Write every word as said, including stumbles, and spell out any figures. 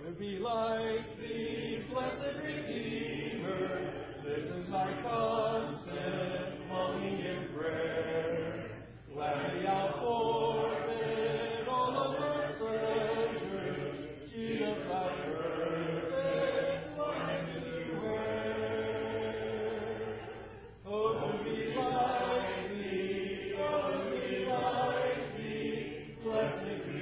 to be like thee, blessed Redeemer. This is my constant longing in prayer. Gladly I'll forfeit all of earth's pleasures, cheat of thy perfect likeness to wear. Oh, to be like thee, oh, to be like thee, blessed